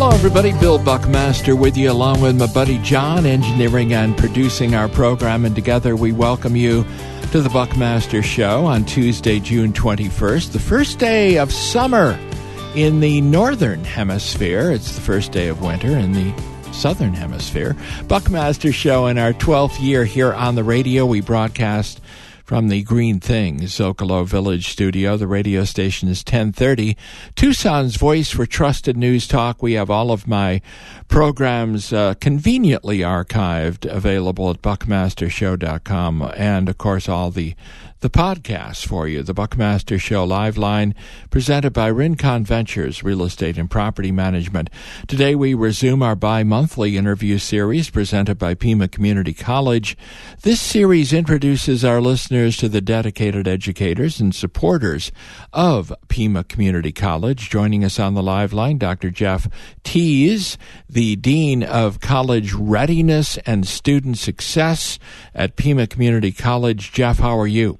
Hello, everybody. Bill Buckmaster with you, along with my buddy John, engineering and producing our program. And together we welcome you to the Buckmaster Show on Tuesday, June 21st, the first day of summer in the Northern Hemisphere. It's the first day of winter in the Southern Hemisphere. Buckmaster Show in our 12th year here on the radio. We broadcast from the Green Things Zocalo Village studio. The radio station is 1030. Tucson's voice for trusted news talk. We have all of my programs conveniently archived, available at buckmastershow.com, and, of course, all the podcasts for you. The Buckmaster Show Live Line, presented by Rincon Ventures, Real Estate and Property Management. Today we resume our bi-monthly interview series presented by Pima Community College. This series introduces our listeners to the dedicated educators and supporters of Pima Community College. Joining us on the live line, Dr. Jeff Tees, the Dean of College Readiness and Student Success at Pima Community College. Jeff, how are you?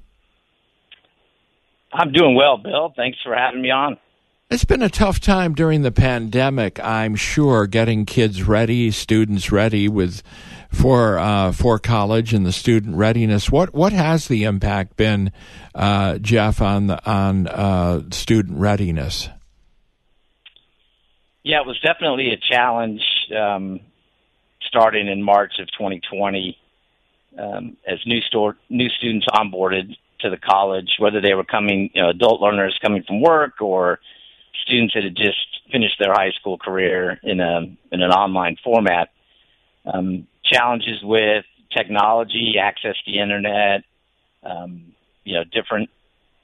I'm doing well, Bill. Thanks for having me on. It's been a tough time during the pandemic, I'm sure, getting kids ready, students ready for college and the student readiness. What has the impact been, Jeff, on student readiness? Yeah, it was definitely a challenge starting in March of 2020 as new students onboarded to the college, whether they were coming, adult learners coming from work or students that had just finished their high school career in an online format. Challenges with technology, access to the internet, different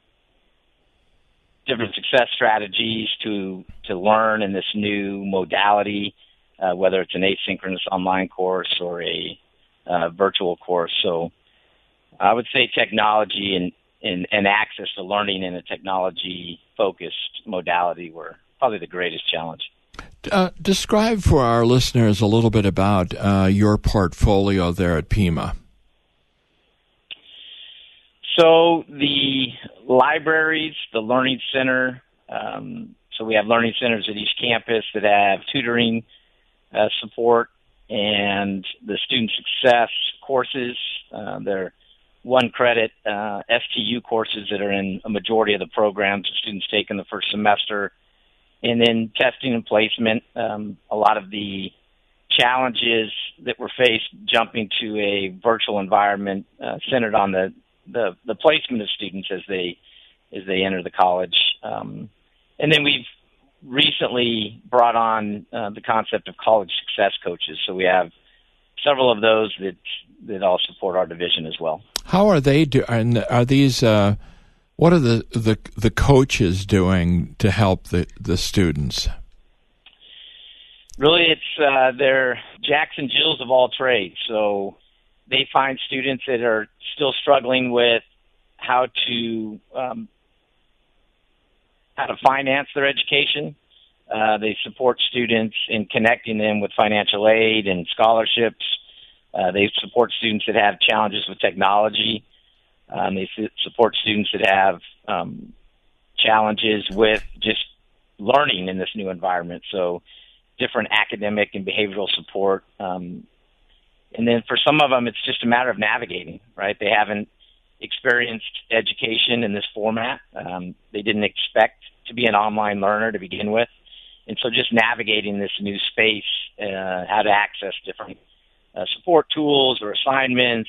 success strategies to learn in this new modality, whether it's an asynchronous online course or a virtual course. So I would say technology and access to learning in a technology-focused modality were probably the greatest challenge. Describe for our listeners a little bit about your portfolio there at Pima. So the libraries, the Learning Center, so we have learning centers at each campus that have tutoring support, and the student success courses. They're one-credit STU courses that are in a majority of the programs that students take in the first semester. And then testing and placement, a lot of the challenges that were faced jumping to a virtual environment centered on the placement of students as they enter the college. And then we've recently brought on the concept of college success coaches. So we have several of those that all support our division as well. How are they doing? Are these? What are the coaches doing to help the students? Really, it's they're Jacks and Jills of all trades. So they find students that are still struggling with how to finance their education. They support students in connecting them with financial aid and scholarships. They support students that have challenges with technology. They support students that have challenges with just learning in this new environment. So different academic and behavioral support. And then for some of them, it's just a matter of navigating, right? They haven't experienced education in this format. They didn't expect to be an online learner to begin with. And so just navigating this new space, how to access different support tools or assignments.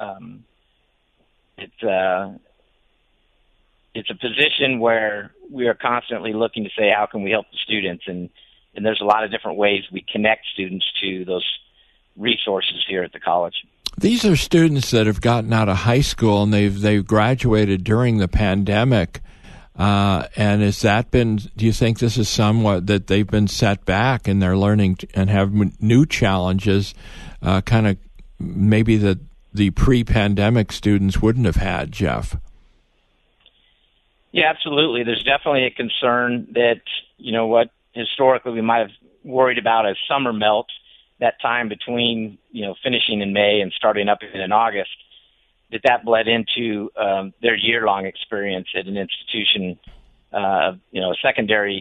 It's a position where we are constantly looking to say, how can we help the students? And there's a lot of different ways we connect students to those resources here at the college. These are students that have gotten out of high school and they've graduated during the pandemic. And has that been, do you think this is somewhat that they've been set back in their learning and have new challenges, kind of maybe that the pre-pandemic students wouldn't have had, Jeff? Yeah, absolutely. There's definitely a concern that, what historically we might have worried about as summer melt, that time between, finishing in May and starting up in August, that bled into their year-long experience at an institution, a secondary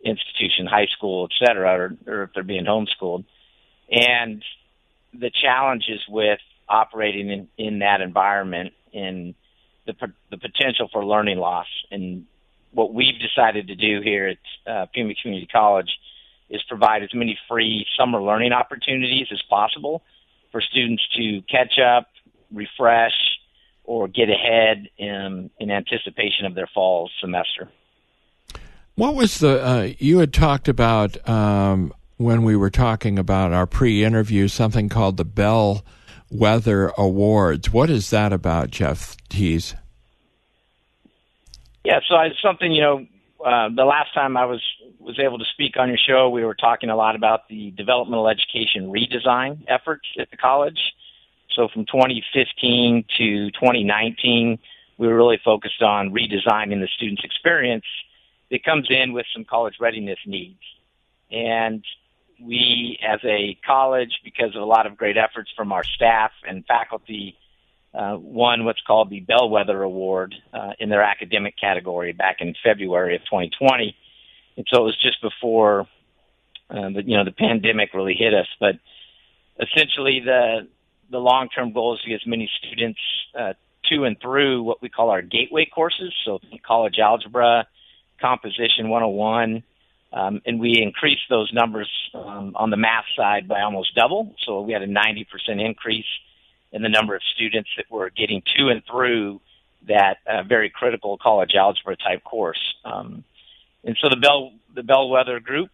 institution, high school, et cetera, or if they're being homeschooled. And the challenges with operating in that environment and the potential for learning loss. And what we've decided to do here at Pima Community College is provide as many free summer learning opportunities as possible for students to catch up, refresh, or get ahead in anticipation of their fall semester. What was you had talked about when we were talking about our pre-interview, something called the Bellwether Awards. What is that about, Jeff Tees? Yeah, so it's something, the last time I was able to speak on your show, we were talking a lot about the developmental education redesign efforts at the college. So from 2015 to 2019, we were really focused on redesigning the student's experience that comes in with some college readiness needs. And we, as a college, because of a lot of great efforts from our staff and faculty, won what's called the Bellwether Award in their academic category back in February of 2020. And so it was just before the pandemic really hit us. But essentially, the long-term goal is to get as many students to and through what we call our gateway courses, so college algebra, composition 101, and we increased those numbers on the math side by almost double. So we had a 90% increase in the number of students that were getting to and through that very critical college algebra type course. And so the Bellwether group,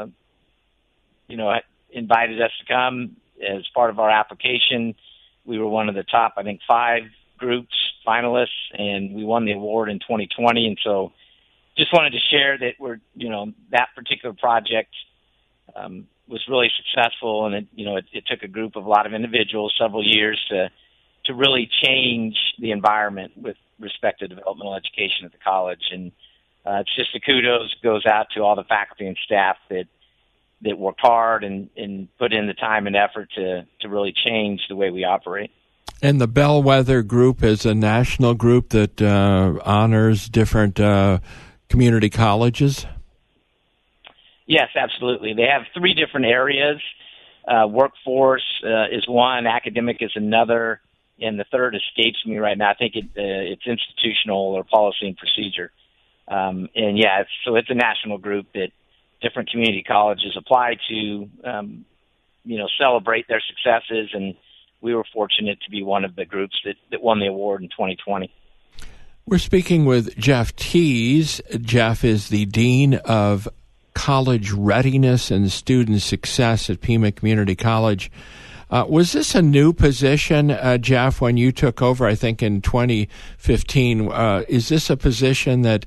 invited us to come as part of our application. We were one of the top, 5 groups finalists, and we won the award in 2020. And so just wanted to share that that particular project was really successful, and it took a lot of individuals several years to really change the environment with respect to developmental education at the college. And it's just a kudos goes out to all the faculty and staff that worked hard and put in the time and effort to really change the way we operate. And the Bellwether Group is a national group that honors different community colleges? Yes, absolutely. They have 3 different areas. Workforce is one, academic is another, and the third escapes me right now. I think it's institutional or policy and procedure. So it's a national group that different community colleges apply to, celebrate their successes, and we were fortunate to be one of the groups that won the award in 2020. We're speaking with Jeff Tees. Jeff is the Dean of College Readiness and Student Success at Pima Community College. Was this a new position, Jeff, when you took over, I think, in 2015? Is this a position that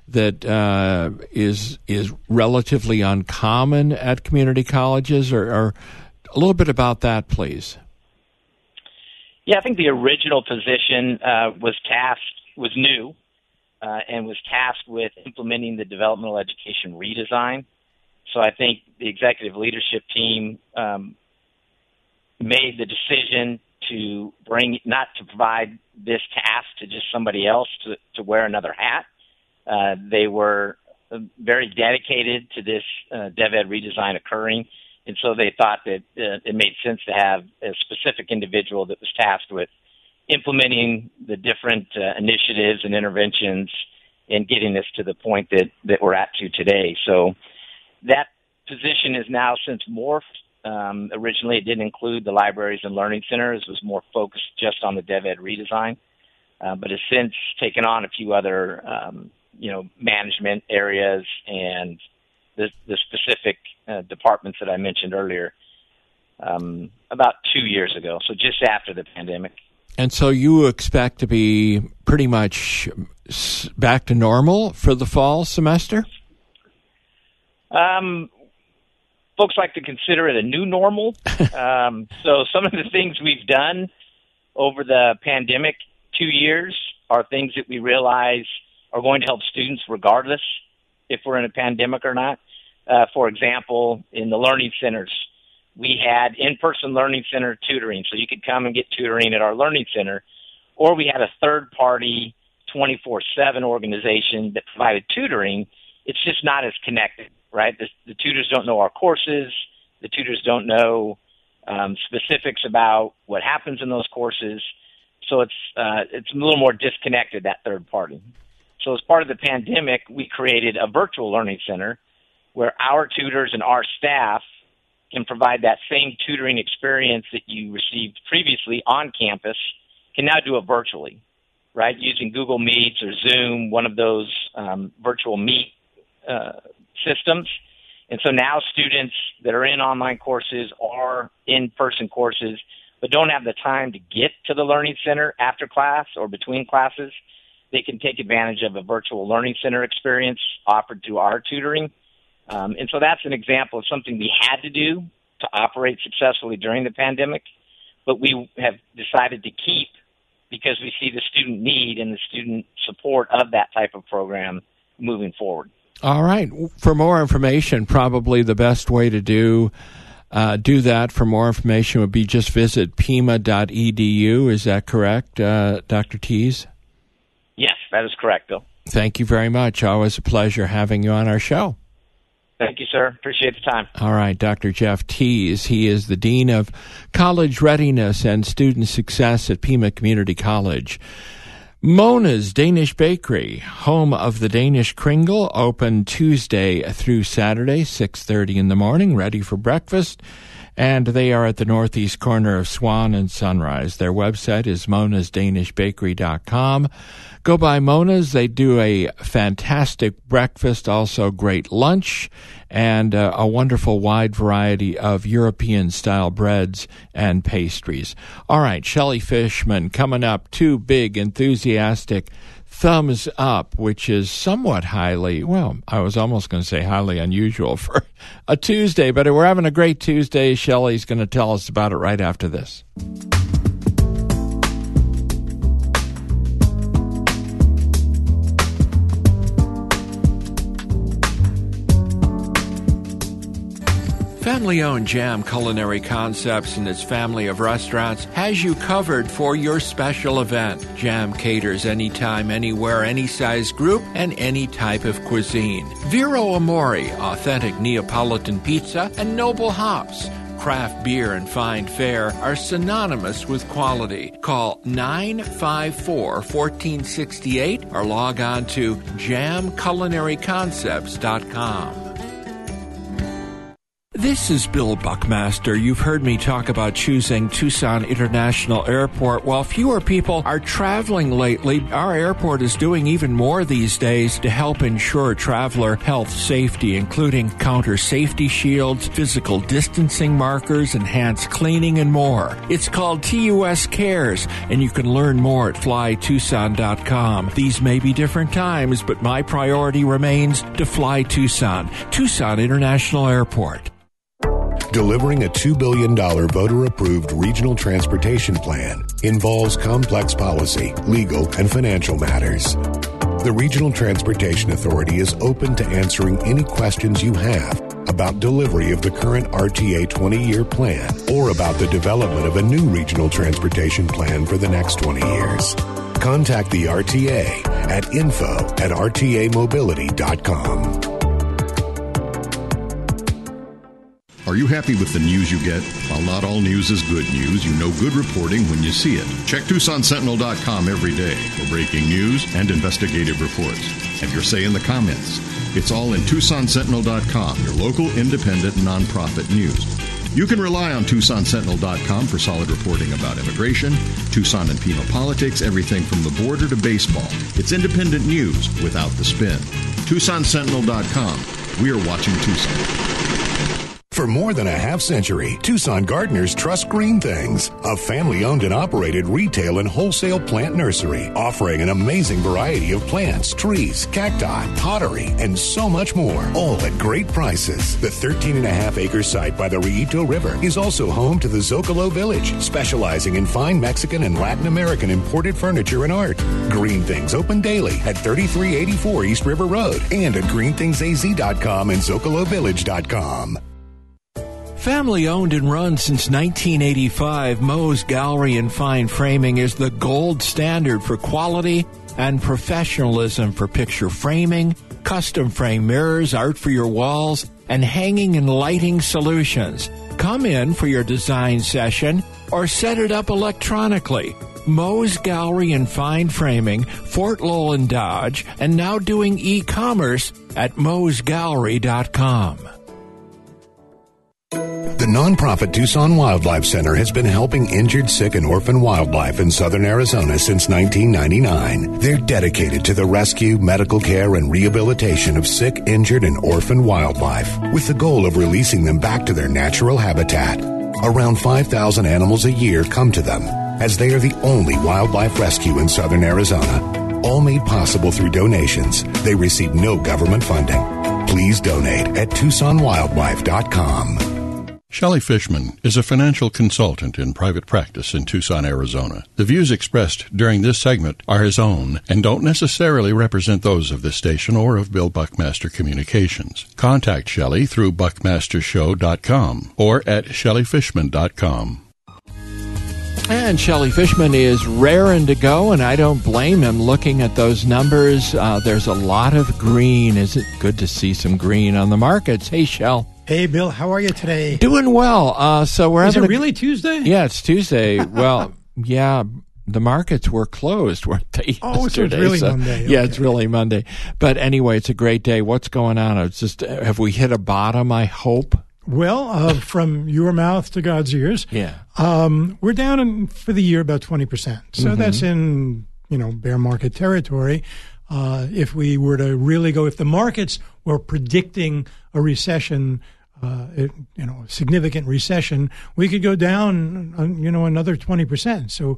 is relatively uncommon at community colleges, or a little bit about that, please? Yeah, I think the original position was new and was tasked with implementing the developmental education redesign. So I think the executive leadership team made the decision to not to provide this task to just somebody else to wear another hat. They were very dedicated to this DevEd redesign occurring, and so they thought that it made sense to have a specific individual that was tasked with implementing the different initiatives and interventions and getting us to the point that we're at to today. So that position is now since morphed. Originally, it didn't include the libraries and learning centers. It was more focused just on the DevEd redesign, but has since taken on a few other management areas and the specific departments that I mentioned earlier about 2 years ago, so just after the pandemic. And so you expect to be pretty much back to normal for the fall semester? Folks like to consider it a new normal. So some of the things we've done over the pandemic 2 years are things that we realize are going to help students regardless if we're in a pandemic or not. For example, in the learning centers, we had in-person learning center tutoring, so you could come and get tutoring at our learning center, or we had a third-party 24/7 organization that provided tutoring. It's just not as connected, right? The tutors don't know our courses. The tutors don't know specifics about what happens in those courses. So it's a little more disconnected, that third party. So as part of the pandemic, we created a virtual learning center where our tutors and our staff can provide that same tutoring experience that you received previously on campus, can now do it virtually, right? Using Google Meets or Zoom, one of those virtual meet systems. And so now students that are in online courses or in-person courses but don't have the time to get to the Learning Center after class or between classes, they can take advantage of a virtual Learning Center experience offered through our tutoring. And so that's an example of something we had to do to operate successfully during the pandemic, but we have decided to keep because we see the student need and the student support of that type of program moving forward. All right. For more information, probably the best way to do that for more information would be just visit pima.edu. Is that correct, Dr. Tees? Yes, that is correct, Bill. Thank you very much. Always a pleasure having you on our show. Thank you, sir. Appreciate the time. All right, Dr. Jeff Tees. He is the Dean of College Readiness and Student Success at Pima Community College. Mona's Danish Bakery, home of the Danish Kringle, open Tuesday through Saturday, 6:30 in the morning, ready for breakfast. And they are at the northeast corner of Swan and Sunrise. Their website is monasdanishbakery.com. Go by Mona's. They do a fantastic breakfast, also great lunch, and a wonderful wide variety of European-style breads and pastries. All right, Shelley Fishman coming up. Two big, enthusiastic thumbs up, which is somewhat highly, well, I was almost going to say highly unusual for a Tuesday, but we're having a great Tuesday. Shelley's going to tell us about it right after this. Family-owned Jam Culinary Concepts and its family of restaurants has you covered for your special event. Jam caters anytime, anywhere, any size group, and any type of cuisine. Vero Amore, authentic Neapolitan pizza, and Noble Hops. Craft beer and fine fare are synonymous with quality. Call 954-1468 or log on to jamculinaryconcepts.com. This is Bill Buckmaster. You've heard me talk about choosing Tucson International Airport. While fewer people are traveling lately, our airport is doing even more these days to help ensure traveler health safety, including counter safety shields, physical distancing markers, enhanced cleaning, and more. It's called TUS Cares, and you can learn more at flytucson.com. These may be different times, but my priority remains to fly Tucson. Tucson International Airport. Delivering a $2 billion voter-approved regional transportation plan involves complex policy, legal, and financial matters. The Regional Transportation Authority is open to answering any questions you have about delivery of the current RTA 20-year plan or about the development of a new regional transportation plan for the next 20 years. Contact the RTA at info@rtamobility.com. Are you happy with the news you get? While not all news is good news, you know good reporting when you see it. Check TucsonSentinel.com every day for breaking news and investigative reports. Have your say in the comments. It's all in TucsonSentinel.com, your local independent nonprofit news. You can rely on TucsonSentinel.com for solid reporting about immigration, Tucson and Pima politics, everything from the border to baseball. It's independent news without the spin. TucsonSentinel.com. We're watching Tucson. For more than a half century, Tucson gardeners trust Green Things, a family-owned and operated retail and wholesale plant nursery, offering an amazing variety of plants, trees, cacti, pottery, and so much more, all at great prices. The 13.5-acre site by the Rillito River is also home to the Zocalo Village, specializing in fine Mexican and Latin American imported furniture and art. Green Things open daily at 3384 East River Road and at greenthingsaz.com and zocalovillage.com. Family owned and run since 1985, Moe's Gallery and Fine Framing is the gold standard for quality and professionalism for picture framing, custom frame mirrors, art for your walls, and hanging and lighting solutions. Come in for your design session or set it up electronically. Moe's Gallery and Fine Framing, Fort Lowell and Dodge, and now doing e-commerce at moesgallery.com. The nonprofit Tucson Wildlife Center has been helping injured, sick, and orphan wildlife in southern Arizona since 1999. They're dedicated to the rescue, medical care, and rehabilitation of sick, injured, and orphan wildlife, with the goal of releasing them back to their natural habitat. Around 5,000 animals a year come to them, as they are the only wildlife rescue in southern Arizona. All made possible through donations. They receive no government funding. Please donate at TucsonWildlife.com. Shelley Fishman is a financial consultant in private practice in Tucson, Arizona. The views expressed during this segment are his own and don't necessarily represent those of this station or of Bill Buckmaster Communications. Contact Shelley through buckmastershow.com or at shelleyfishman.com. And Shelley Fishman is raring to go, and I don't blame him looking at those numbers. There's a lot of green. Is it good to see some green on the markets? Hey, Shell. Hey, Bill, how are you today? Doing well. So we're having. Is it really Tuesday? Yeah, it's Tuesday. Well, yeah, the markets were closed, weren't they? Oh, so it's really Monday. Okay. Yeah, it's really Monday. But anyway, it's a great day. What's going on? It's just, have we hit a bottom, I hope? Well, from your mouth to God's ears. Yeah. We're down for the year about 20%. So that's in, bear market territory. If we were to really go, if the markets were predicting a recession, significant recession, we could go down, another 20%. So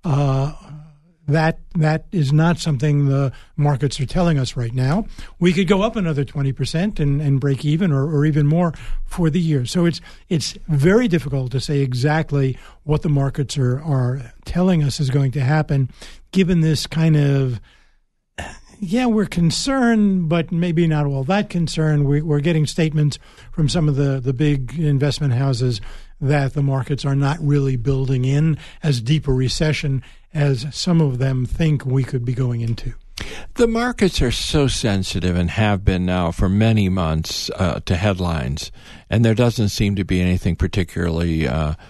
that is not something the markets are telling us right now. We could go up another 20% and break even or even more for the year. So it's very difficult to say exactly what the markets are telling us is going to happen, given this kind of, we're concerned, but maybe not all that concerned. We're getting statements from some of the big investment houses that the markets are not really building in as deep a recession as some of them think we could be going into. The markets are so sensitive and have been now for many months to headlines, and there doesn't seem to be anything particularly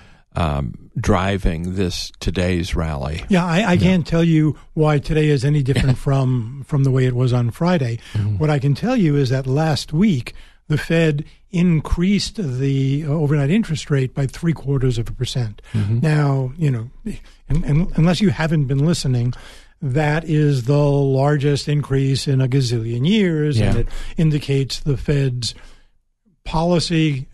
driving today's rally. Yeah, I can't tell you why today is any different from the way it was on Friday. Mm-hmm. What I can tell you is that last week the Fed increased the overnight interest rate by 0.75%. Mm-hmm. Now, and unless you haven't been listening, that is the largest increase in a gazillion years, and it indicates the Fed's policy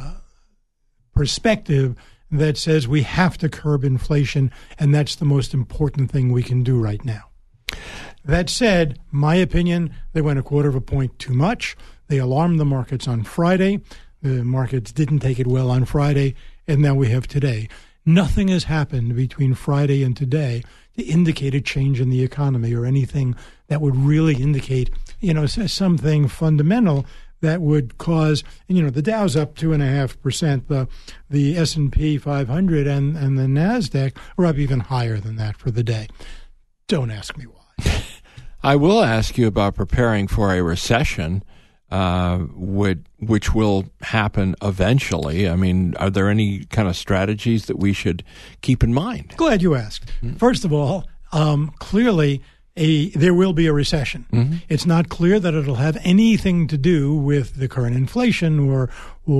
perspective that says we have to curb inflation, and that's the most important thing we can do right now. That said, my opinion, they went 0.25 point too much. They alarmed the markets on Friday. The markets didn't take it well on Friday, and now we have today. Nothing has happened between Friday and today to indicate a change in the economy or anything that would really indicate, something fundamental that would cause, the Dow's up 2.5%, the S&P 500 and the NASDAQ are up even higher than that for the day. Don't ask me why. I will ask you about preparing for a recession, which will happen eventually. I mean, are there any kind of strategies that we should keep in mind? Glad you asked. Mm-hmm. First of all, clearly there will be a recession. Mm-hmm. It's not clear that it'll have anything to do with the current inflation or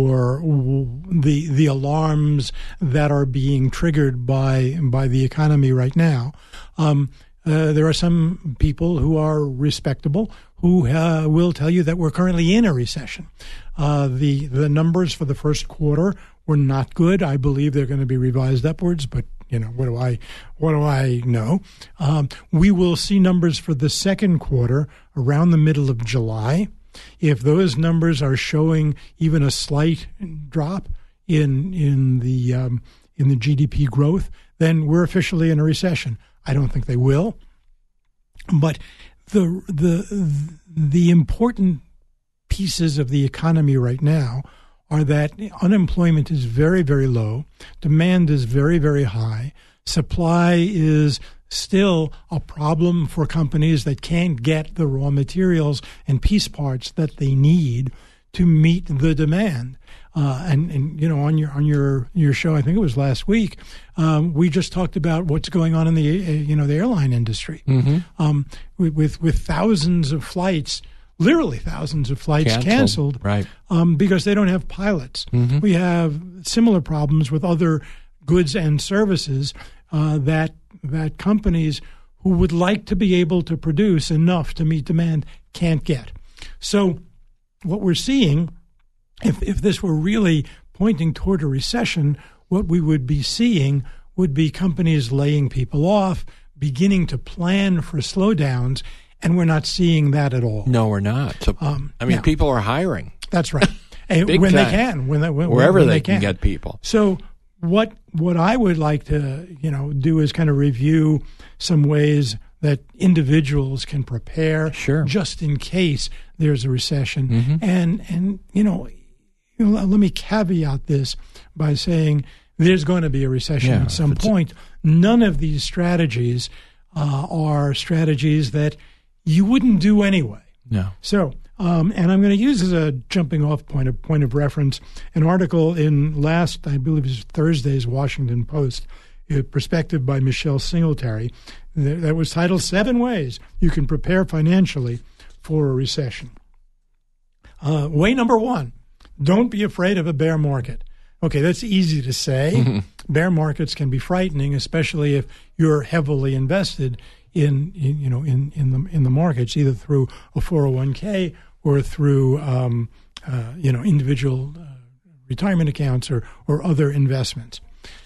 the alarms that are being triggered by the economy right now. There are some people who are respectable who will tell you that we're currently in a recession. The numbers for the first quarter were not good. I believe they're going to be revised upwards, but what do I know? We will see numbers for the second quarter around the middle of July. If those numbers are showing even a slight drop in the GDP growth, then we're officially in a recession. I don't think they will, but the important pieces of the economy right now are that unemployment is very, very low, demand is very, very high, Supply is still a problem for companies that can't get the raw materials and piece parts that they need to meet the demand. And you know, on your show, I think it was last week, we just talked about what's going on in the airline industry, with thousands of flights, literally thousands of flights canceled, right? Because they don't have pilots. We have similar problems with other goods and services that companies who would like to be able to produce enough to meet demand can't get. So what we're seeing, if this were really pointing toward a recession, what we would be seeing would be companies laying people off, beginning to plan for slowdowns, and we're not seeing that at all. No, we're not. So, people are hiring. That's right. when time. They can, wherever they can get people. So what I would like to do is kind of review some ways that individuals can prepare, just in case there's a recession, and let me caveat this by saying there's going to be a recession at some point. None of these strategies are strategies that you wouldn't do anyway. No. So, and I'm going to use as a jumping off point of reference an article in last, I believe it was Thursday's Washington Post, a perspective by Michelle Singletary, that was titled 7 Ways You Can Prepare Financially for a Recession. Way number 1, don't be afraid of a bear market. Okay, that's easy to say. Bear markets can be frightening, especially if you're heavily invested in the markets, either through a 401k or through individual retirement accounts or other investments.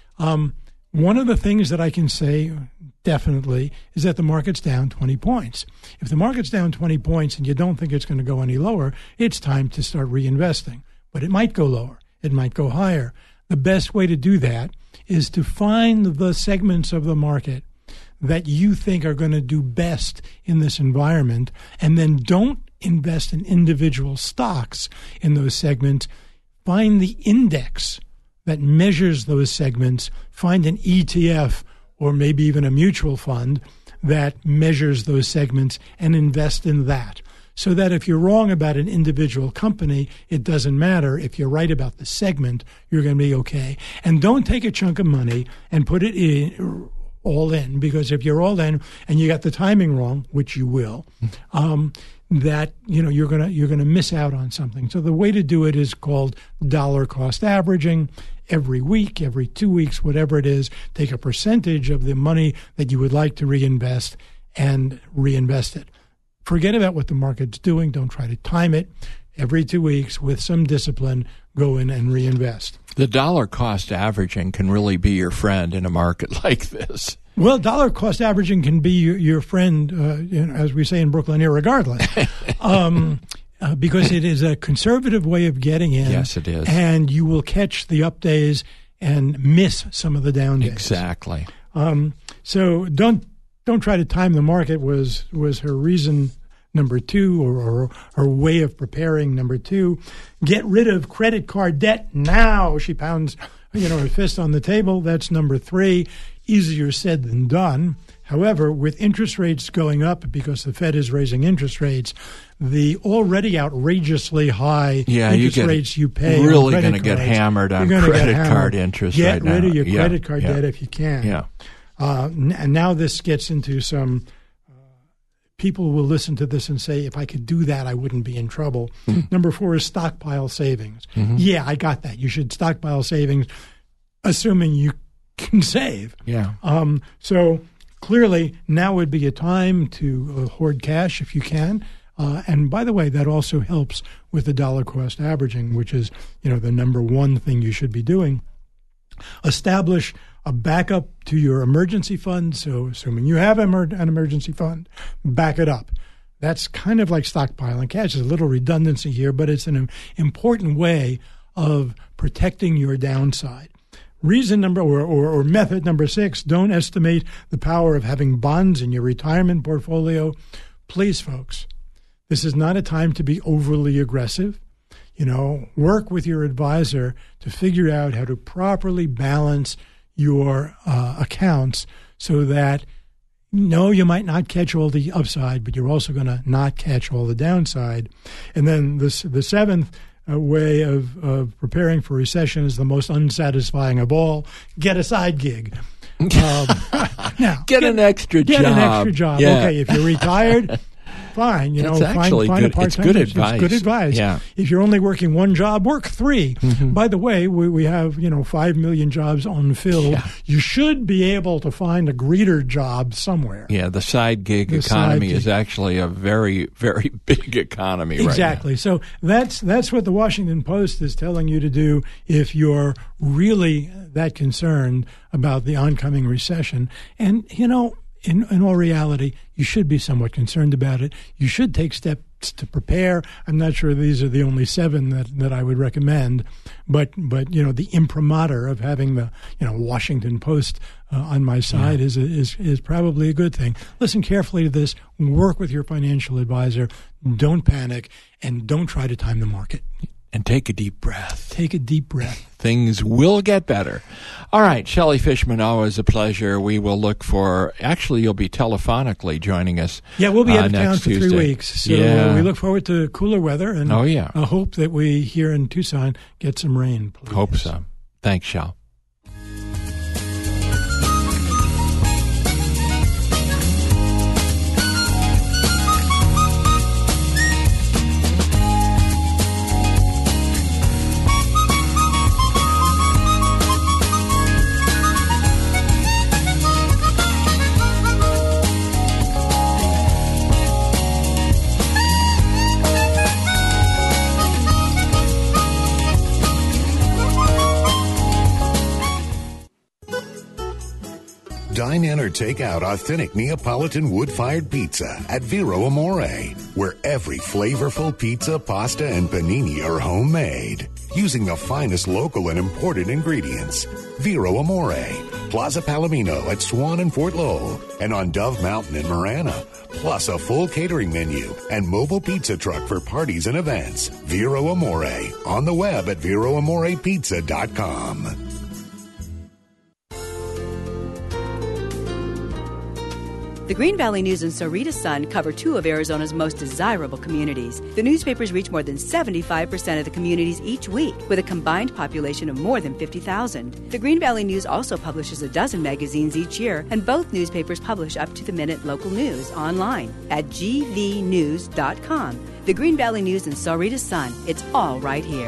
One of the things that I can say definitely is that the market's down 20 points. If the market's down 20 points and you don't think it's going to go any lower, it's time to start reinvesting. But it might go lower. It might go higher. The best way to do that is to find the segments of the market that you think are going to do best in this environment, and then don't invest in individual stocks in those segments. Find the index that measures those segments. Find an ETF or maybe even a mutual fund that measures those segments and invest in that. So that if you're wrong about an individual company, it doesn't matter. If you're right about the segment, you're going to be okay. And don't take a chunk of money and put it in all in, because if you're all in and you got the timing wrong, which you will, that you're gonna miss out on something. So the way to do it is called dollar cost averaging. Every week, every 2 weeks, whatever it is, take a percentage of the money that you would like to reinvest and reinvest it. Forget about what the market's doing. Don't try to time it. Every 2 weeks, with some discipline, go in and reinvest. The dollar cost averaging can really be your friend in a market like this. Well, dollar cost averaging can be your friend, as we say in Brooklyn, irregardless, because it is a conservative way of getting in. Yes, it is. And you will catch the up days and miss some of the down days. Exactly. So don't try to time the market was her reason number 2, or her way of preparing number 2. Get rid of credit card debt now. She pounds her fist on the table. That's number 3. Easier said than done. However, with interest rates going up because the Fed is raising interest rates, the already outrageously high interest rates you pay really going to get hammered on credit card interest right now. Get rid of your credit card debt if you can. Yeah. And now this gets into some people will listen to this and say, if I could do that, I wouldn't be in trouble. Number 4 is stockpile savings. Yeah, I got that. You should stockpile savings, assuming you can save. Yeah. So clearly now would be a time to hoard cash if you can. And by the way, that also helps with the dollar cost averaging, which is, the number 1 thing you should be doing. Establish a backup to your emergency fund. So assuming you have an emergency fund, back it up. That's kind of like stockpiling cash. There's a little redundancy here, but it's an important way of protecting your downside. Reason number or method number 6, don't estimate the power of having bonds in your retirement portfolio. Please, folks, this is not a time to be overly aggressive. Work with your advisor to figure out how to properly balance your accounts so that, no, you might not catch all the upside, but you're also going to not catch all the downside. And then the seventh way of preparing for recession is the most unsatisfying of all: get a side gig. Now, get an extra job. Get an extra job. Yeah. Okay, if you're retired, fine. It's find actually a good. part-time. It's good advice. It's good advice. Yeah. If you're only working one job, work three. Mm-hmm. By the way, we have 5 million jobs unfilled. Yeah. You should be able to find a greeter job somewhere. Yeah, the side gig economy is actually a very, very big economy right now. Exactly. So that's what the Washington Post is telling you to do if you're really that concerned about the oncoming recession. And, in all reality, you should be somewhat concerned about it. You should take steps to prepare. I'm not sure these are the only 7 that I would recommend, but the imprimatur of having the Washington Post on my side is probably a good thing. Listen carefully to this. Work with your financial advisor. Don't panic, and don't try to time the market. And take a deep breath. Take a deep breath. Things will get better. All right, Shelley Fishman, always a pleasure. We will look for, actually, you'll be telephonically joining us. Yeah, we'll be out of town for Tuesday. 3 weeks. So we look forward to cooler weather, and I hope that we here in Tucson get some rain, please. Hope so. Thanks, Shell. Dine in or take out authentic Neapolitan wood-fired pizza at Vero Amore, where every flavorful pizza, pasta, and panini are homemade, using the finest local and imported ingredients. Vero Amore, Plaza Palomino at Swan and Fort Lowell, and on Dove Mountain in Marana, plus a full catering menu and mobile pizza truck for parties and events. Vero Amore, on the web at VeroAmorePizza.com. The Green Valley News and Sahuarita Sun cover 2 of Arizona's most desirable communities. The newspapers reach more than 75% of the communities each week, with a combined population of more than 50,000. The Green Valley News also publishes a dozen magazines each year, and both newspapers publish up-to-the-minute local news online at gvnews.com. The Green Valley News and Sahuarita Sun, it's all right here.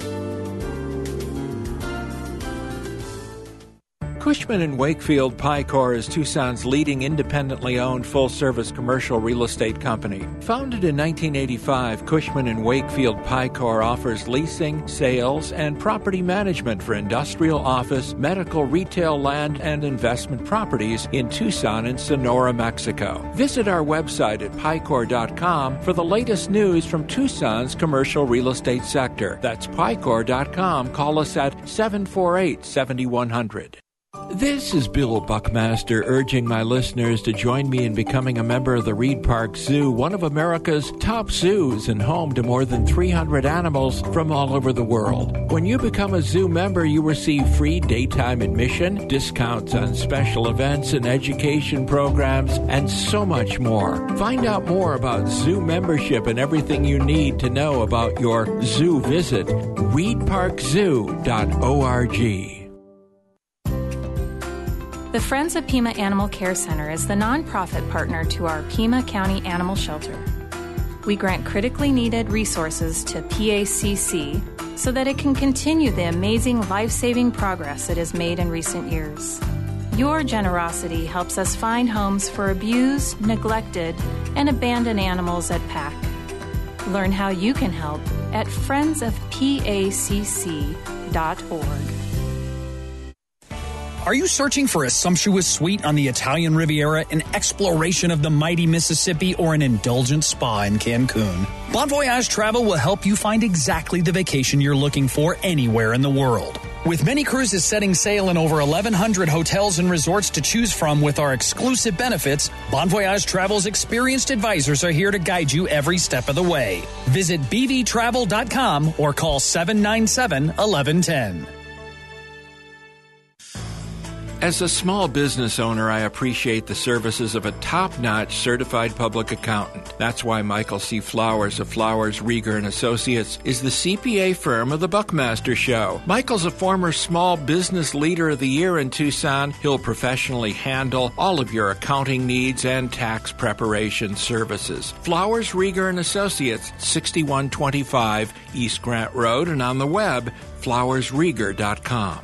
Cushman & Wakefield Picor is Tucson's leading independently owned full-service commercial real estate company. Founded in 1985, Cushman & Wakefield Picor offers leasing, sales, and property management for industrial, office, medical, retail, land, and investment properties in Tucson and Sonora, Mexico. Visit our website at Picor.com for the latest news from Tucson's commercial real estate sector. That's Picor.com. Call us at 748-7100. This is Bill Buckmaster urging my listeners to join me in becoming a member of the Reed Park Zoo, one of America's top zoos and home to more than 300 animals from all over the world. When you become a zoo member, you receive free daytime admission, discounts on special events and education programs, and so much more. Find out more about zoo membership and everything you need to know about your zoo visit. ReedParkZoo.org. The Friends of Pima Animal Care Center is the nonprofit partner to our Pima County Animal Shelter. We grant critically needed resources to PACC so that it can continue the amazing life-saving progress it has made in recent years. Your generosity helps us find homes for abused, neglected, and abandoned animals at PAC. Learn how you can help at friendsofpacc.org. Are you searching for a sumptuous suite on the Italian Riviera, an exploration of the mighty Mississippi, or an indulgent spa in Cancun? Bon Voyage Travel will help you find exactly the vacation you're looking for anywhere in the world. With many cruises setting sail in over 1,100 hotels and resorts to choose from with our exclusive benefits, Bon Voyage Travel's experienced advisors are here to guide you every step of the way. Visit bvtravel.com or call 797-1110. As a small business owner, I appreciate the services of a top-notch certified public accountant. That's why Michael C. Flowers of Flowers, Rieger & Associates is the CPA firm of the Buckmaster Show. Michael's a former Small Business Leader of the Year in Tucson. He'll professionally handle all of your accounting needs and tax preparation services. Flowers, Rieger & Associates, 6125 East Grant Road, and on the web, flowersrieger.com.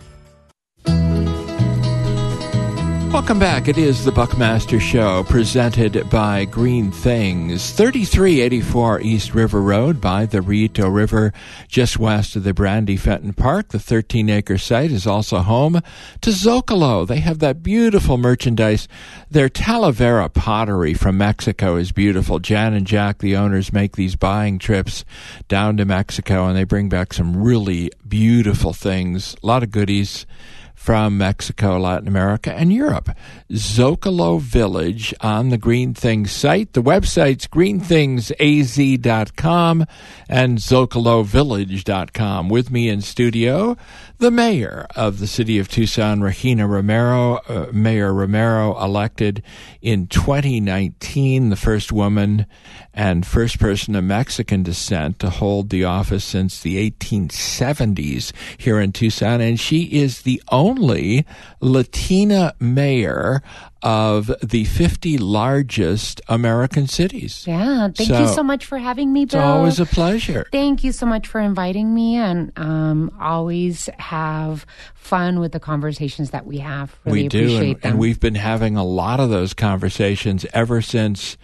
Welcome back. It is the Buckmaster Show, presented by Green Things, 3384 East River Road by the Rito River, just west of the Brandy Fenton Park. The 13-acre site is also home to Zocalo. They have that beautiful merchandise. Their Talavera pottery from Mexico is beautiful. Jan and Jack, the owners, make these buying trips down to Mexico, and they bring back some really beautiful things, a lot of goodies from Mexico, Latin America, and Europe. Zocalo Village on the Green Things site. The website's greenthingsaz.com and zocalovillage.com. With me in studio, the mayor of the city of Tucson, Regina Romero. Mayor Romero, elected in 2019, the first woman and first person of Mexican descent to hold the office since the 1870s here in Tucson, and she is the only Latina mayor of the 50 largest American cities. Yeah, thank you so much for having me, Bill. It's always a pleasure. Thank you so much for inviting me, and always have fun with the conversations that we have. Really appreciate them. And we've been having a lot of those conversations ever since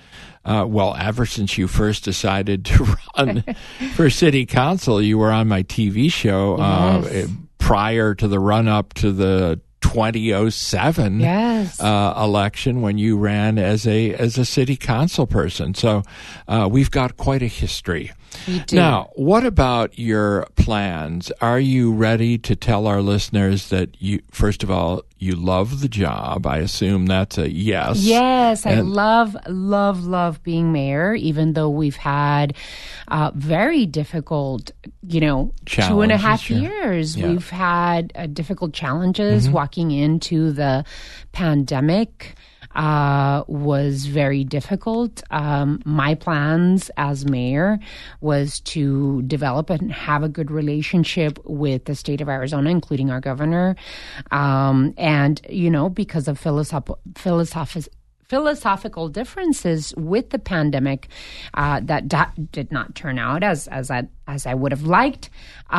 you first decided to run for city council. You were on my TV show prior to the run-up to the 2007 election when you ran as a city council person. So we've got quite a history. We do. Now, what about your plans? Are you ready to tell our listeners that you, first of all, you love the job? I assume that's a yes. Yes, I love being mayor, even though we've had very difficult, challenges, 2.5 years. Yeah. We've had difficult challenges. Walking into the pandemic was very difficult. My plans as mayor was to develop and have a good relationship with the state of Arizona, including our governor. And, because of philosophical differences with the pandemic, that did not turn out as I would have liked.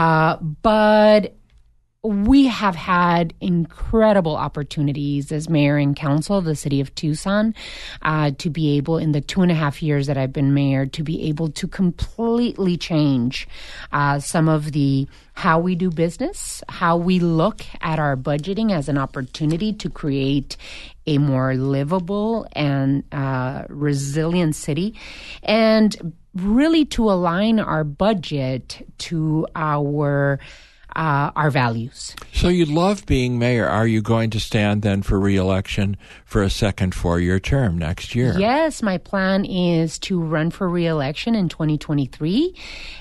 But we have had incredible opportunities as mayor and council of the city of Tucson to be able, in the 2.5 years that I've been mayor, to be able to completely change some of the how we do business, how we look at our budgeting as an opportunity to create a more livable and resilient city, and really to align our budget to our values. So you love being mayor. Are you going to stand then for re-election for a second 4-year term next year? Yes, my plan is to run for re-election in 2023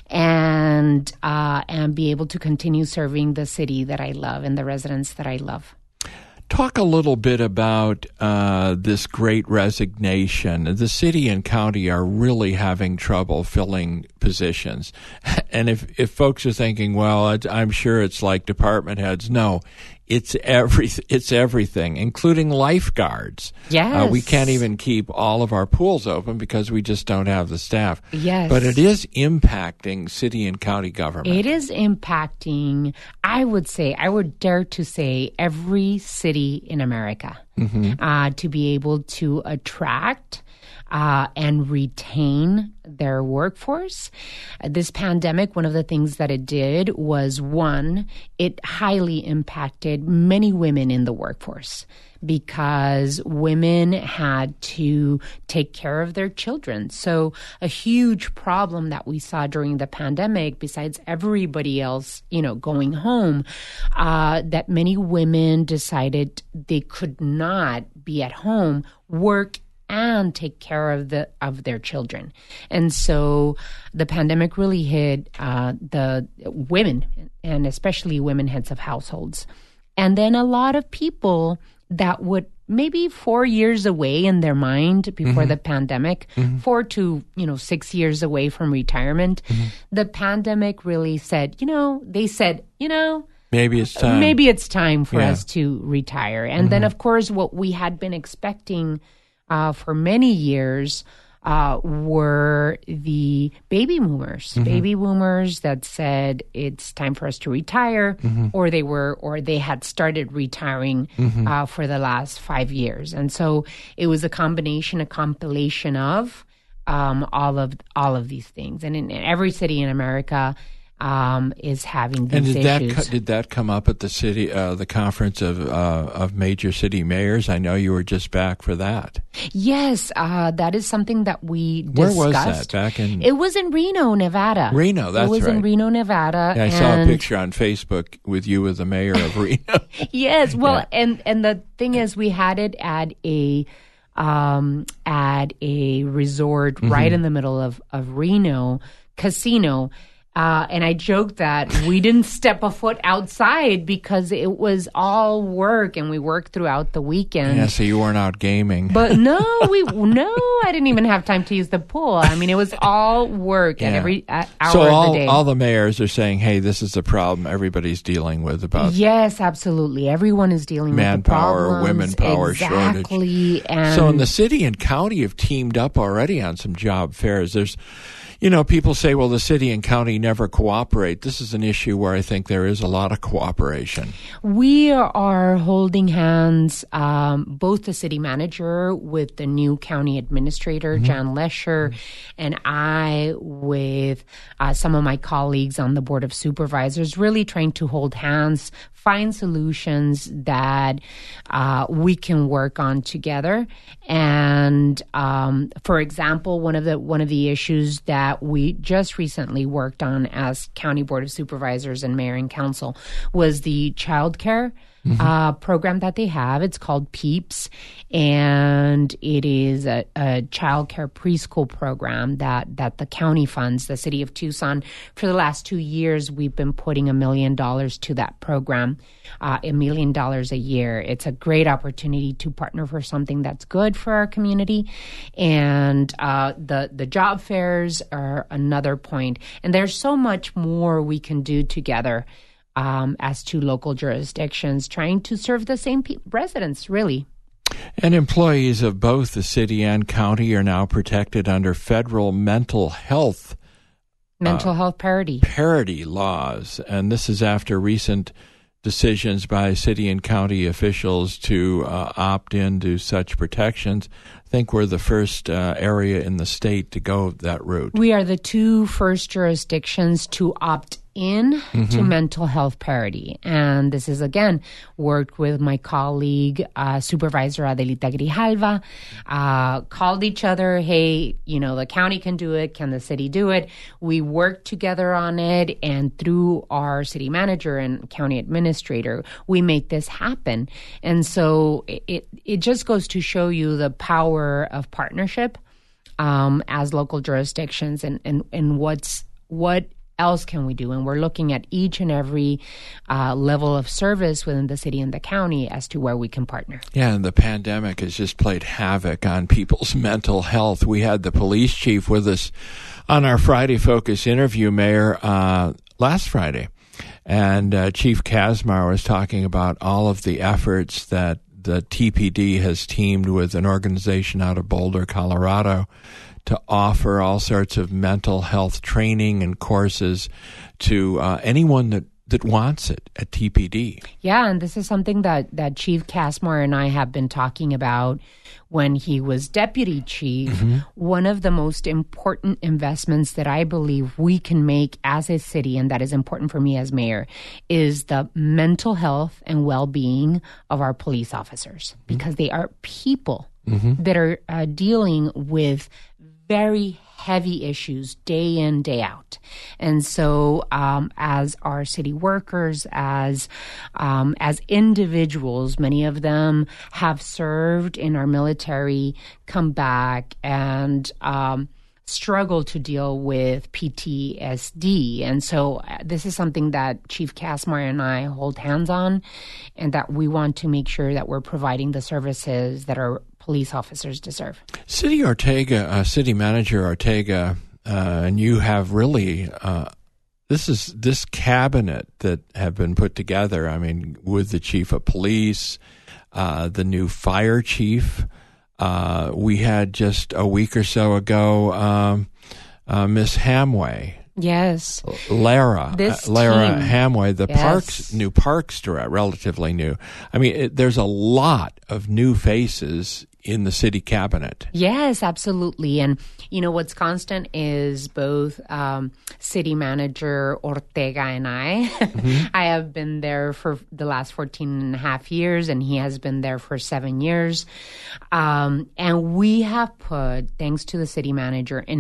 and be able to continue serving the city that I love and the residents that I love. Talk a little bit about this great resignation. The city and county are really having trouble filling positions. And if folks are thinking, well, I'm sure it's like department heads. No, it's everything, including lifeguards. Yes. We can't even keep all of our pools open because we just don't have the staff. Yes. But it is impacting city and county government. It is impacting, I would dare to say, every city in America to be able to attract and retain their workforce. This pandemic, one of the things that it did was, one, it highly impacted many women in the workforce because women had to take care of their children. So a huge problem that we saw during the pandemic, besides everybody else, going home, that many women decided they could not be at home, work, and take care of their children. And so the pandemic really hit the women, and especially women heads of households. And then a lot of people that would maybe 4 years away in their mind before the pandemic, 4 to 6 years away from retirement. The pandemic really said, maybe it's time for us to retire. And then, of course, what we had been expecting for many years were the baby boomers. Baby boomers that said it's time for us to retire, or they had started retiring for the last 5 years. And so it was a compilation of all of these things. And in every city in America is having these issues. Did that come up at the city, the conference of major city mayors? I know you were just back for that. Yes, that is something that we discussed. Where was that? Back in? It was in Reno, Nevada. Reno, that's right. It was in Reno, Nevada. Yeah, I saw a picture on Facebook with you as the mayor of Reno. Yes, well, and the thing is, we had it at a resort right in the middle of Reno casino. And I joked that we didn't step a foot outside because it was all work, and we worked throughout the weekend. Yeah, so you weren't out gaming. But I didn't even have time to use the pool. I mean, it was all work at every hour of the day. So all the mayors are saying, hey, this is the problem everybody's dealing with about... Yes, absolutely. Everyone is dealing with the problems. Manpower, women power shortage. Exactly. So in the city and county have teamed up already on some job fairs. There's... people say, well, the city and county never cooperate. This is an issue where I think there is a lot of cooperation. We are holding hands, both the city manager with the new county administrator, Jan Lesher, and I with some of my colleagues on the Board of Supervisors, really trying to hold hands, find solutions that we can work on together. And for example, one of the issues that we just recently worked on as County Board of Supervisors and Mayor and Council was the child care program that they have. It's called PEEPS, and it is a child care preschool program that the county funds, the city of Tucson. For the last 2 years, we've been putting $1 million to that program, $1 million a year. It's a great opportunity to partner for something that's good for our community. And the job fairs are another point. And there's so much more we can do together as two local jurisdictions trying to serve the same residents, really. And employees of both the city and county are now protected under federal mental health parity laws. And this is after recent decisions by city and county officials to opt into such protections. I think we're the first area in the state to go that route. We are the two first jurisdictions to opt in to mental health parity. And this is, again, worked with my colleague, Supervisor Adelita Grijalva, called each other, hey, the county can do it, can the city do it? We worked together on it, and through our city manager and county administrator, we make this happen. And so it just goes to show you the power of partnership as local jurisdictions and what else can we do? And we're looking at each and every level of service within the city and the county as to where we can partner. Yeah, and the pandemic has just played havoc on people's mental health. We had the police chief with us on our Friday Focus interview, Mayor, last Friday. And Chief Kazmar was talking about all of the efforts that the TPD has teamed with an organization out of Boulder, Colorado, to offer all sorts of mental health training and courses to anyone that wants it at TPD. Yeah, and this is something that Chief Kazmar and I have been talking about when he was deputy chief. One of the most important investments that I believe we can make as a city, and that is important for me as mayor, is the mental health and well-being of our police officers, because they are people that are dealing with very heavy issues day in, day out. And so as our city workers, as individuals, many of them have served in our military, come back, and struggle to deal with PTSD. And so this is something that Chief Kasmar and I hold hands on, and that we want to make sure that we're providing the services that our police officers deserve. City Manager Ortega, and you have really this cabinet that have been put together. I mean, with the chief of police, the new fire chief. We had just a week or so ago Miss Hamway. Yes. Lara Hamway, the Yes. new parks director, relatively new. I mean, there's a lot of new faces in the city cabinet. Yes, absolutely. And, what's constant is both city manager Ortega and I. Mm-hmm. I have been there for the last 14 and a half years, and he has been there for 7 years. And we have put, thanks to the city manager, an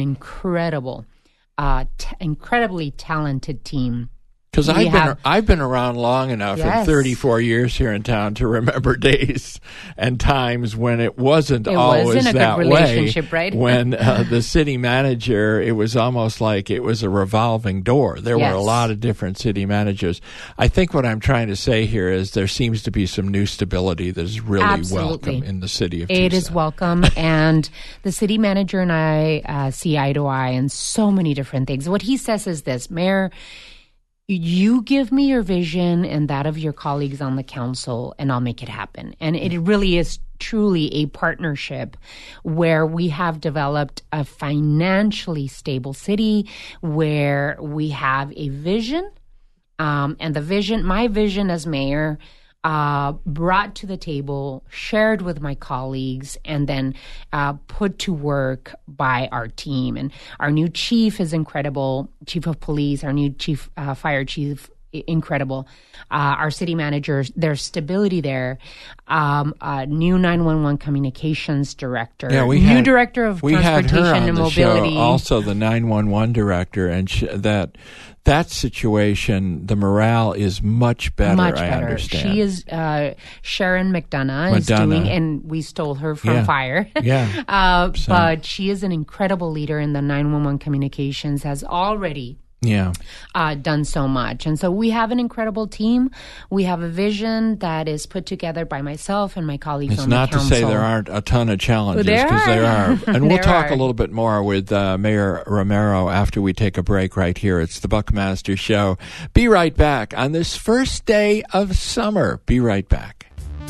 incredibly talented team. Because I've been around long enough in 34 years here in town to remember days and times when it wasn't always a that good relationship, way. Right? When the city manager, it was almost like it was a revolving door. There were a lot of different city managers. I think what I'm trying to say here is there seems to be some new stability that is really welcome in the city of Tucson. It is welcome, and the city manager and I see eye to eye in so many different things. What he says is this: Mayor, you give me your vision and that of your colleagues on the council, and I'll make it happen. And it really is truly a partnership where we have developed a financially stable city, where we have a vision, and my vision as mayor, brought to the table, shared with my colleagues, and then put to work by our team. And our new chief is incredible, chief of police, our new chief fire chief, incredible. Our city managers, there's stability there. New 911 communications director, new director of transportation and mobility. Show, also the 911 director, and that situation, the morale is much better. I understand. She is Sharon McDonough is doing, and we stole her from Fire. Yeah. But she is an incredible leader in the 911 communications. Has already done so much. And so we have an incredible team. We have a vision that is put together by myself and my colleagues on the council. It's not to say there aren't a ton of challenges, because there are. And we'll talk a little bit more with Mayor Romero after we take a break right here. It's the Buckmaster Show. Be right back on this first day of summer. Be right back.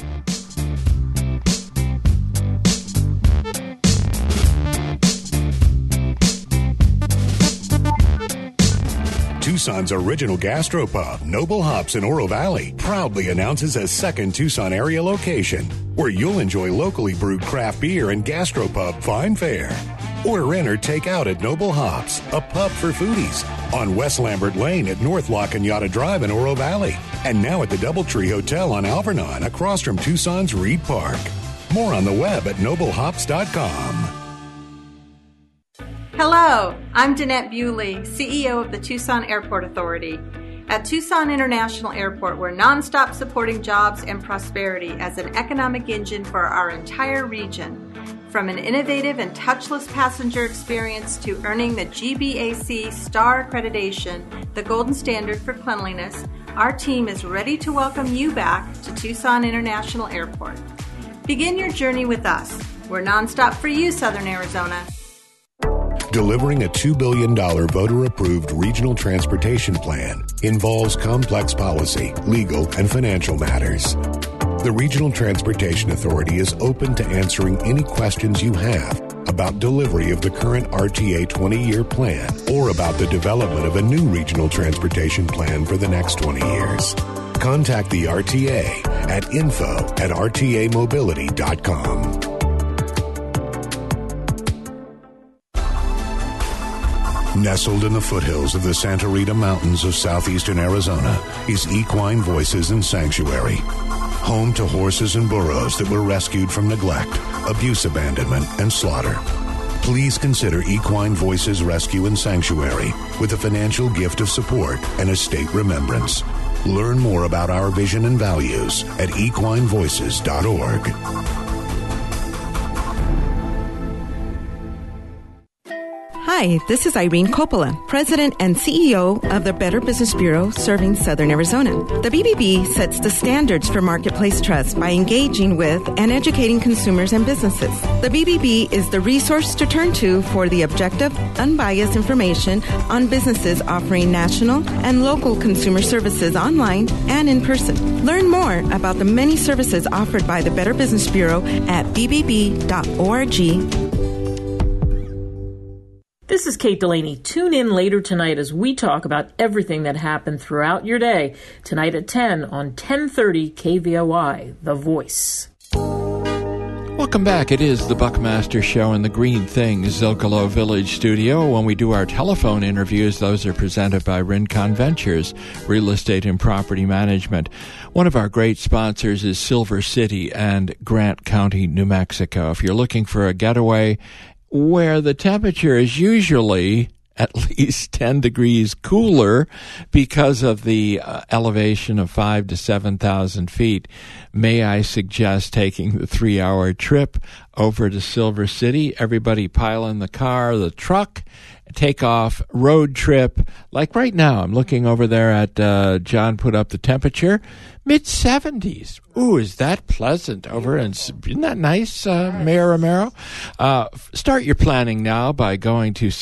Tucson's original gastropub, Noble Hops in Oro Valley, proudly announces a second Tucson area location where you'll enjoy locally brewed craft beer and gastropub fine fare. Order in or take out at Noble Hops, a pub for foodies, on West Lambert Lane at North La Cañada Drive in Oro Valley, and now at the Doubletree Hotel on Alvernon across from Tucson's Reed Park. More on the web at noblehops.com. Hello, I'm Danette Bewley, CEO of the Tucson Airport Authority. At Tucson International Airport, we're nonstop supporting jobs and prosperity as an economic engine for our entire region. From an innovative and touchless passenger experience to earning the GBAC Star Accreditation, the golden standard for cleanliness, our team is ready to welcome you back to Tucson International Airport. Begin your journey with us. We're nonstop for you, Southern Arizona. Delivering a $2 billion voter-approved regional transportation plan involves complex policy, legal, and financial matters. The Regional Transportation Authority is open to answering any questions you have about delivery of the current RTA 20-year plan or about the development of a new regional transportation plan for the next 20 years. Contact the RTA at info@rtamobility.com. Nestled in the foothills of the Santa Rita Mountains of southeastern Arizona is Equine Voices and Sanctuary, home to horses and burros that were rescued from neglect, abuse, abandonment, and slaughter. Please consider Equine Voices Rescue and Sanctuary with a financial gift of support and a state remembrance. Learn more about our vision and values at equinevoices.org. Hi, this is Irene Coppola, President and CEO of the Better Business Bureau serving Southern Arizona. The BBB sets the standards for marketplace trust by engaging with and educating consumers and businesses. The BBB is the resource to turn to for the objective, unbiased information on businesses offering national and local consumer services online and in person. Learn more about the many services offered by the Better Business Bureau at bbb.org. This is Kate Delaney. Tune in later tonight as we talk about everything that happened throughout your day. Tonight at 10 on 1030 KVOI, The Voice. Welcome back. It is the Buckmaster Show in the Green Things Zilkalo Village studio. When we do our telephone interviews, those are presented by Rincon Ventures, Real Estate and Property Management. One of our great sponsors is Silver City and Grant County, New Mexico. If you're looking for a getaway where the temperature is usually at least 10 degrees cooler because of the elevation of 5,000 to 7,000 feet, may I suggest taking the 3-hour trip over to Silver City. Everybody pile in the car, the truck, take off, road trip. Like right now, I'm looking over there at John put up the temperature, mid-70s. Ooh, is that pleasant over in, isn't that nice, Mayor Romero? Start your planning now by going to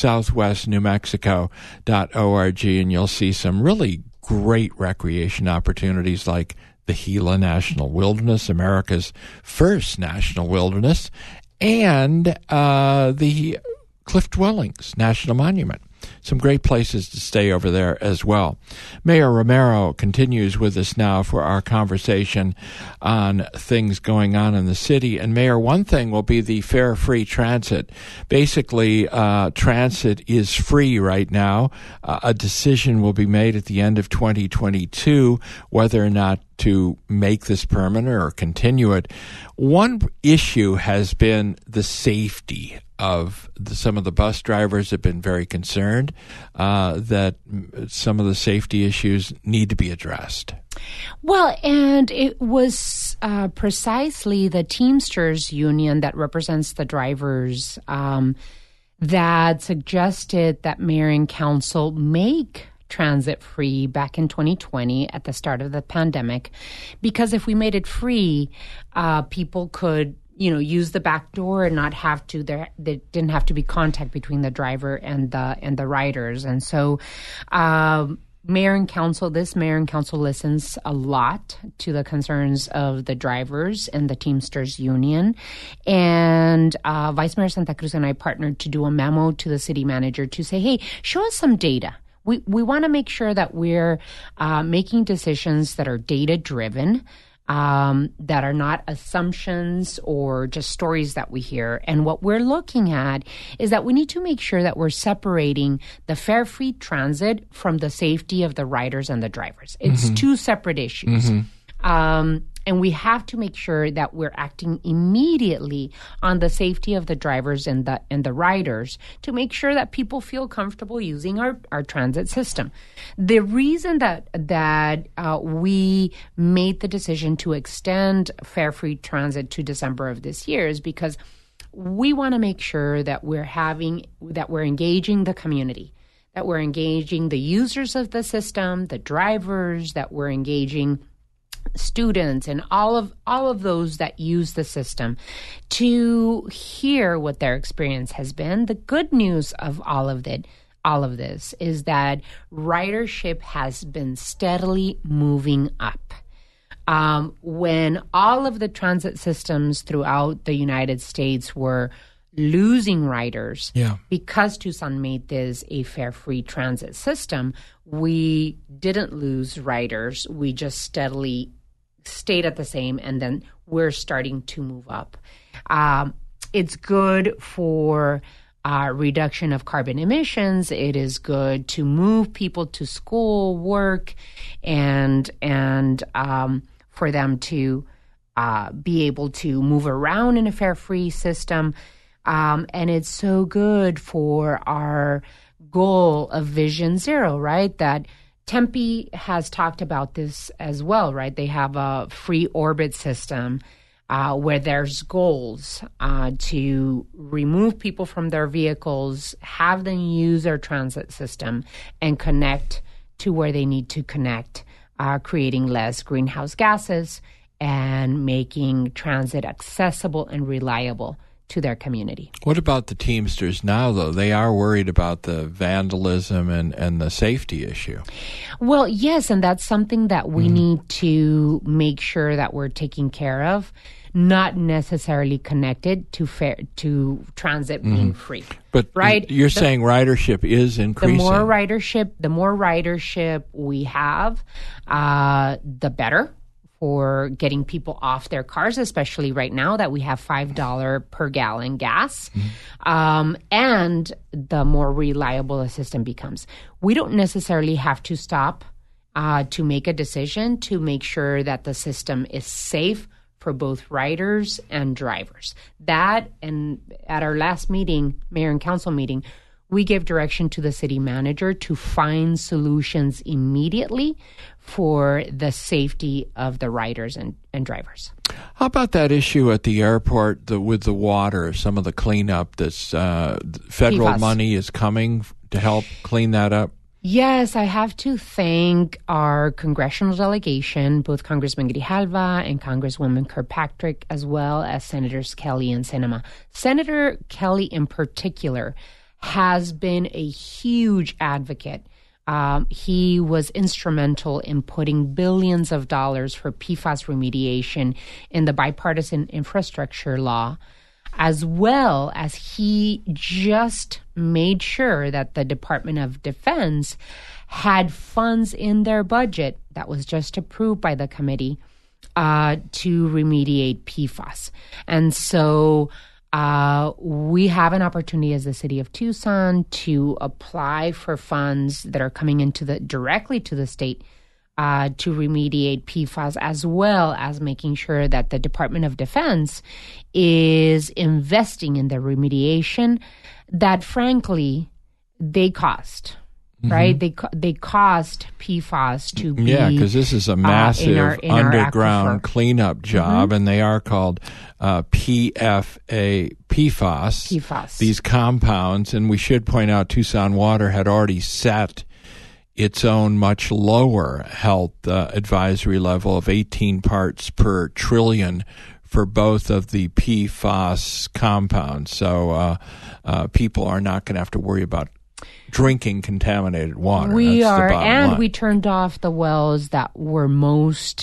southwestnewmexico.org, and you'll see some really great recreation opportunities like the Gila National Wilderness, America's first national wilderness, and the Cliff Dwellings National Monument. Some great places to stay over there as well. Mayor Romero continues with us now for our conversation on things going on in the city. And Mayor, one thing will be the fare-free transit. Basically, transit is free right now. A decision will be made at the end of 2022 whether or not to make this permanent or continue it. One issue has been the safety of some of the bus drivers have been very concerned that some of the safety issues need to be addressed. Well, and it was precisely the Teamsters Union that represents the drivers that suggested that mayor and council make transit free back in 2020 at the start of the pandemic, because if we made it free, people could use the back door and not have to. There didn't have to be contact between the driver and the riders, and so mayor and council listens a lot to the concerns of the drivers and the Teamsters Union, and Vice Mayor Santa Cruz and I partnered to do a memo to the city manager to say, hey, show us some data. We want to make sure that we're making decisions that are data driven. That are not assumptions or just stories that we hear. And what we're looking at is that we need to make sure that we're separating the fare-free transit from the safety of the riders and the drivers. It's two separate issues. And we have to make sure that we're acting immediately on the safety of the drivers and the riders to make sure that people feel comfortable using our transit system. The reason that we made the decision to extend fare-free transit to December of this year is because we want to make sure that we're engaging the community, that we're engaging the users of the system, the drivers, that we're engaging students and all of those that use the system to hear what their experience has been. The good news of all of this is that ridership has been steadily moving up. When all of the transit systems throughout the United States were losing riders because Tucson made this a fare-free transit system, we didn't lose riders. We just steadily stayed at the same, and then we're starting to move up. It's good for reduction of carbon emissions. It is good to move people to school, work, and for them to be able to move around in a fare-free system. And it's so good for our goal of Vision Zero, right? That Tempe has talked about this as well, right? They have a free orbit system where there's goals to remove people from their vehicles, have them use their transit system, and connect to where they need to connect, creating less greenhouse gases and making transit accessible and reliable to their community. What about the Teamsters now, though? They are worried about the vandalism and the safety issue. Well, yes, and that's something that we need to make sure that we're taking care of, not necessarily connected to transit being free. But right? You're saying ridership is increasing. The more ridership we have, the better for getting people off their cars, especially right now that we have $5 per gallon gas. And the more reliable the system becomes. We don't necessarily have to stop to make a decision to make sure that the system is safe for both riders and drivers. That, and at our last meeting, mayor and council meeting, we gave direction to the city manager to find solutions immediately for the safety of the riders and drivers. How about that issue at the airport with the water, some of the cleanup that's federal PFAS. money is coming to help clean that up? Yes, I have to thank our congressional delegation, both Congressman Grijalva and Congresswoman Kirkpatrick, as well as Senators Kelly and Sinema. Senator Kelly in particular has been a huge advocate. He was instrumental in putting billions of dollars for PFAS remediation in the bipartisan infrastructure law, as well as he just made sure that the Department of Defense had funds in their budget that was just approved by the committee to remediate PFAS. And so we have an opportunity as the city of Tucson to apply for funds that are coming into directly to the state to remediate PFAS, as well as making sure that the Department of Defense is investing in the remediation that, frankly, they cost. Right? They cost PFAS to be... Yeah, because this is a massive in our underground aquifer. Cleanup job, and they are called PFAS. These compounds, and we should point out Tucson Water had already set its own much lower health advisory level of 18 parts per trillion for both of the PFAS compounds. So people are not going to have to worry about drinking contaminated water. We That's are, the bottom and line. we turned off the wells that were most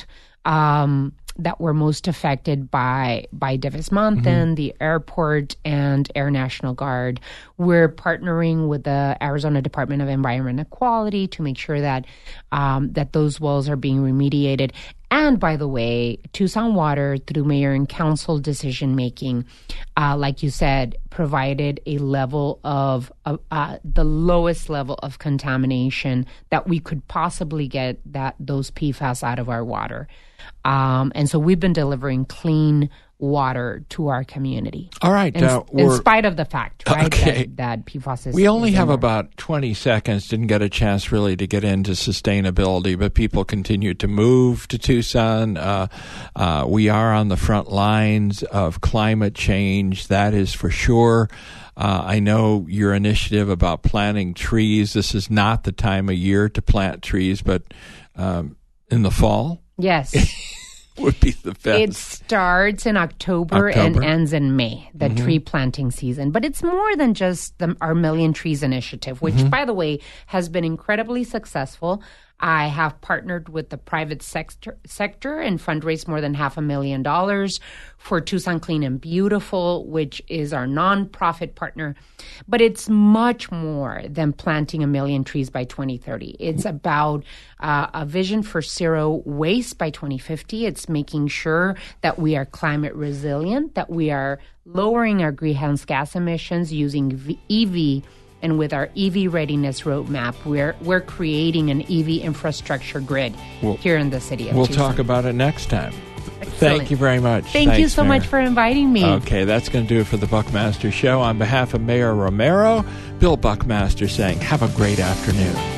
affected by Davis Mountain, the airport, and Air National Guard. We're partnering with the Arizona Department of Environment and Quality to make sure that that those wells are being remediated. And by the way, Tucson Water, through mayor and council decision making, like you said, provided a level of the lowest level of contamination that we could possibly get those PFAS out of our water. And so we've been delivering clean water to our community. All right. In spite of the fact, right, Okay. that PFAS is... We only have there. about 20 seconds. Didn't get a chance really to get into sustainability, but people continue to move to Tucson. We are on the front lines of climate change. That is for sure. I know your initiative about planting trees. This is not the time of year to plant trees, but in the fall? Yes. Would be the best. It starts in October and ends in May, the tree planting season. But it's more than just our Million Trees initiative, which, by the way, has been incredibly successful. I have partnered with the private sector and fundraised more than $500,000 for Tucson Clean and Beautiful, which is our nonprofit partner. But it's much more than planting 1 million trees by 2030. It's about a vision for zero waste by 2050. It's making sure that we are climate resilient, that we are lowering our greenhouse gas emissions using EV. And with our EV readiness roadmap, we're creating an EV infrastructure grid here in the city of We'll Tucson. talk about it next time. Excellent. Thank you very much. Thank you so Mayor. much for inviting me. Okay, that's going to do it for the Buckmaster Show. On behalf of Mayor Romero, Bill Buckmaster saying, have a great afternoon.